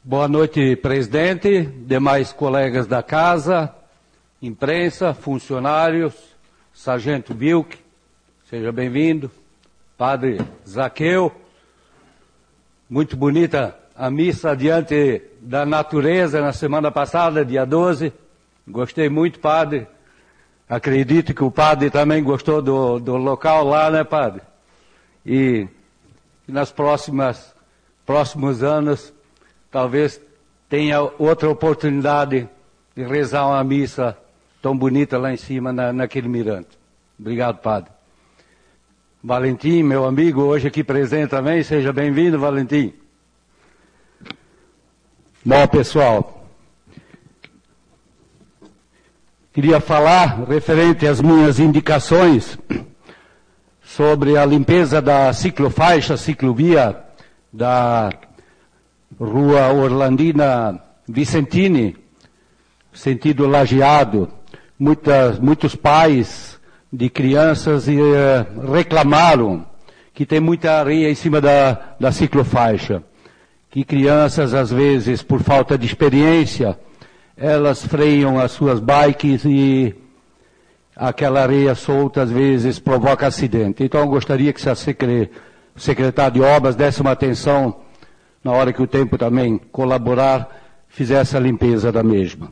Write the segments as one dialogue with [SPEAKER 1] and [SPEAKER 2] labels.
[SPEAKER 1] Boa noite, presidente, demais colegas da casa, imprensa, funcionários, sargento Vilk, seja bem-vindo, padre Zaqueu. Muito bonita a missa diante da natureza na semana passada, dia 12. Gostei muito, padre. Acredito que o padre também gostou do local lá, né, padre? E nas próximos anos, talvez tenha outra oportunidade de rezar uma missa tão bonita lá em cima, naquele mirante. Obrigado, padre. Valentim, meu amigo, hoje aqui presente também, seja bem-vindo, Valentim. Bom, pessoal, queria falar referente às minhas indicações sobre a limpeza da ciclofaixa, ciclovia da Rua Orlandina Vicentini, sentido Lajeado. Muitos pais de crianças reclamaram que tem muita areia em cima da ciclofaixa, que crianças, às vezes, por falta de experiência, elas freiam as suas bikes e aquela areia solta, às vezes, provoca acidente. Então, eu gostaria que o secretário de Obras desse uma atenção, na hora que o tempo também colaborar, fizesse a limpeza da mesma.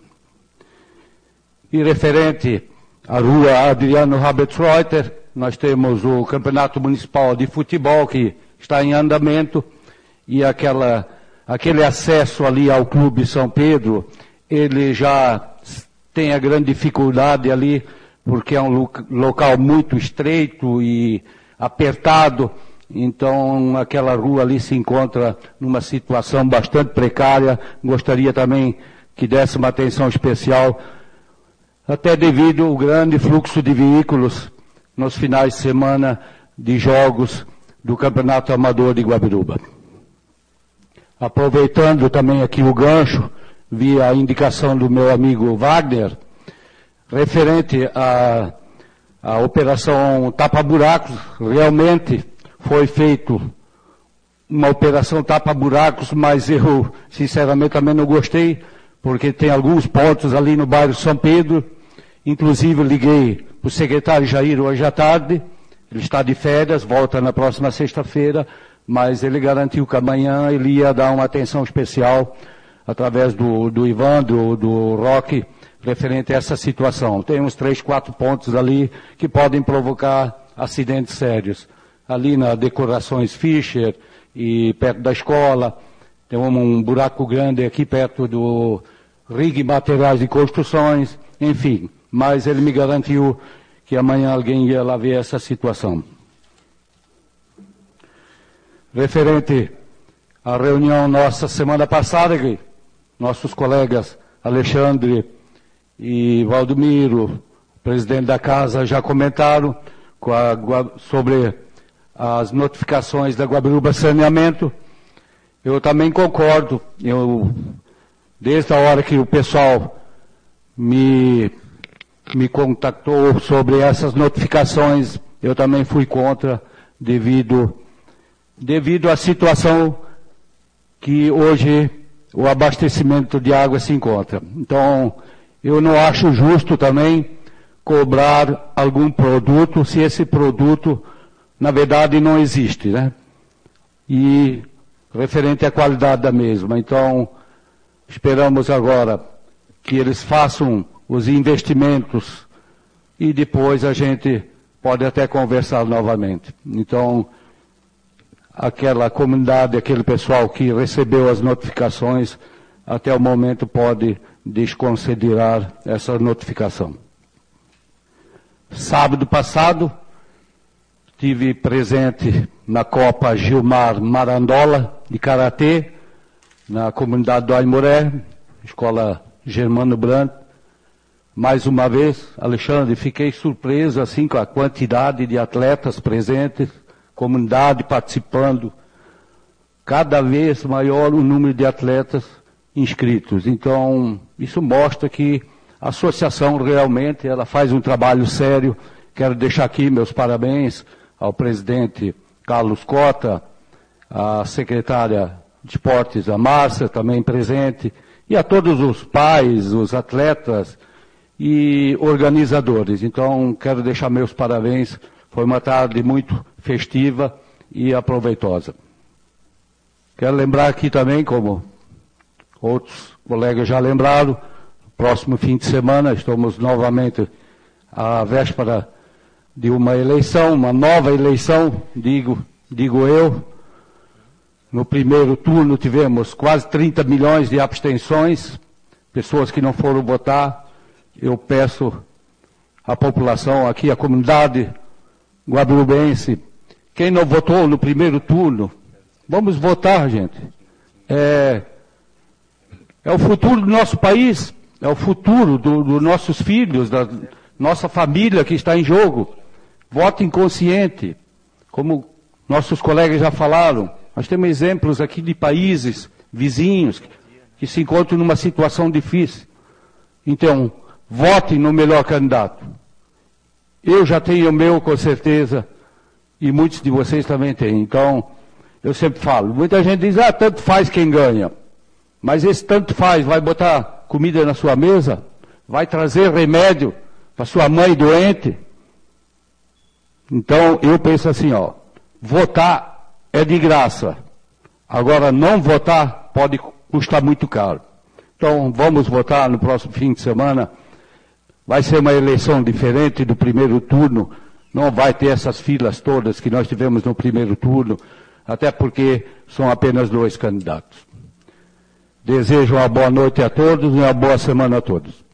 [SPEAKER 1] E referente à rua Adriano Habertreuter, nós temos o Campeonato Municipal de Futebol, que está em andamento, e aquele acesso ali ao Clube São Pedro, ele já tem a grande dificuldade ali, porque é um local muito estreito e apertado, então aquela rua ali se encontra numa situação bastante precária. Gostaria também que desse uma atenção especial, até devido ao grande fluxo de veículos nos finais de semana de jogos do Campeonato Amador de Guabiruba. Aproveitando também aqui o gancho, via a indicação do meu amigo Wagner, referente à operação tapa-buracos, realmente foi feito uma operação tapa-buracos, mas eu, sinceramente, também não gostei, porque tem alguns pontos ali no bairro São Pedro. Inclusive, liguei para o secretário Jair hoje à tarde, ele está de férias, volta na próxima sexta-feira, mas ele garantiu que amanhã ele ia dar uma atenção especial, através do Ivan, do Roque, referente a essa situação. Tem uns 3, 4 pontos ali que podem provocar acidentes sérios. Ali na Decorações Fischer e perto da escola, tem um buraco grande aqui perto do Rig Materiais de Construções, enfim. Mas ele me garantiu que amanhã alguém ia lá ver essa situação. Referente à reunião nossa semana passada, que nossos colegas Alexandre e Valdomiro, presidente da casa, já comentaram sobre as notificações da Guabiruba Saneamento. Eu também concordo. Desde a hora que o pessoal me contactou sobre essas notificações, eu também fui contra, devido à situação que hoje o abastecimento de água se encontra. Então, eu não acho justo também cobrar algum produto se esse produto, na verdade, não existe, né? E referente à qualidade da mesma. Então, esperamos agora que eles façam os investimentos e depois a gente pode até conversar novamente. Então, aquela comunidade, aquele pessoal que recebeu as notificações, até o momento pode desconsiderar essa notificação. Sábado passado, estive presente na Copa Gilmar Marandola, de Karatê, na comunidade do Aimoré, Escola Germano Branco. Mais uma vez, Alexandre, fiquei surpreso assim com a quantidade de atletas presentes, comunidade participando, cada vez maior o número de atletas inscritos. Então, isso mostra que a associação realmente ela faz um trabalho sério. Quero deixar aqui meus parabéns ao presidente Carlos Cota, à secretária de Esportes, a Márcia também presente, e a todos os pais, os atletas e organizadores. Então, quero deixar meus parabéns. Foi uma tarde muito festiva e aproveitosa. Quero lembrar aqui também, como outros colegas já lembraram, próximo fim de semana estamos novamente à véspera de uma eleição, uma nova eleição, digo eu. No primeiro turno tivemos quase 30 milhões de abstenções, pessoas que não foram votar. Eu peço à população aqui, à comunidade guabirubense, quem não votou no primeiro turno, vamos votar, gente. É o futuro do nosso país, é o futuro dos nossos filhos, da nossa família que está em jogo. Votem consciente, como nossos colegas já falaram. Nós temos exemplos aqui de países vizinhos que se encontram numa situação difícil. Então, votem no melhor candidato. Eu já tenho o meu, com certeza, e muitos de vocês também têm. Então, eu sempre falo, muita gente diz, tanto faz quem ganha. Mas esse tanto faz, vai botar comida na sua mesa? Vai trazer remédio para sua mãe doente? Então, eu penso assim, votar é de graça. Agora, não votar pode custar muito caro. Então, vamos votar no próximo fim de semana. Vai ser uma eleição diferente do primeiro turno. Não vai ter essas filas todas que nós tivemos no primeiro turno, até porque são apenas 2 candidatos. Desejo uma boa noite a todos e uma boa semana a todos.